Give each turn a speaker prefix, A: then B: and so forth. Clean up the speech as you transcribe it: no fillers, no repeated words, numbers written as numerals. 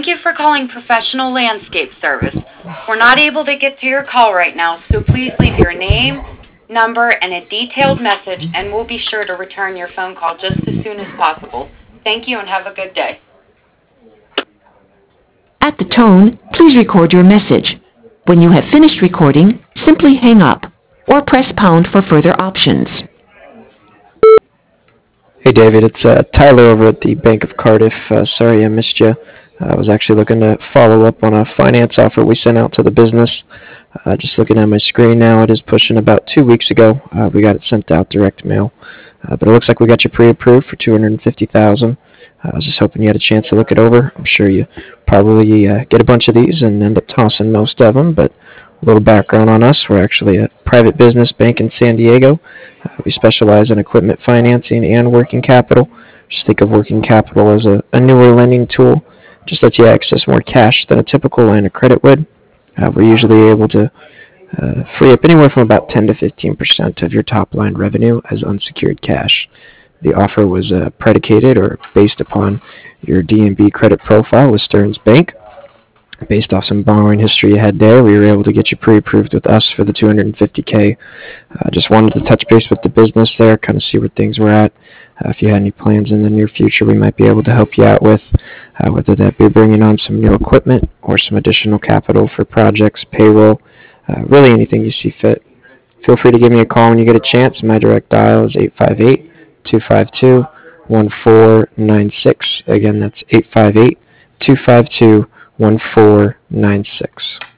A: Thank you for calling Professional Landscape Service. We're not able to get to your call right now, so please leave your name, number, and a detailed message, and we'll be sure to return your phone call just as soon as possible. Thank you and have a good day.
B: At the tone, please record your message. When you have finished recording, simply hang up or press pound for further options.
C: Hey David, it's Tyler over at the Bank of Cardiff. Sorry I missed you. I was actually looking to follow up on a finance offer we sent out to the business. Just looking at my screen now, it is pushing about 2 weeks ago. We got it sent out direct mail, but it looks like we got you pre-approved for $250,000. I was just hoping you had a chance to look it over. I'm sure you probably get a bunch of these and end up tossing most of them, but a little background on us. We're actually a private business bank in San Diego. We specialize in equipment financing and working capital. Just think of working capital as a newer lending tool. Just lets you access more cash than a typical line of credit would. We're usually able to free up anywhere from about 10 to 15% of your top line revenue as unsecured cash. The offer was predicated or based upon your D&B credit profile with Stearns Bank. Based off some borrowing history you had there, we were able to get you pre-approved with us for the $250K. Just wanted to touch base with the business there, kind of see where things were at. If you had any plans in the near future we might be able to help you out with, whether that be bringing on some new equipment or some additional capital for projects, payroll, really anything you see fit. Feel free to give me a call when you get a chance. My direct dial is 858-252-1496. Again, that's 858-252-1496.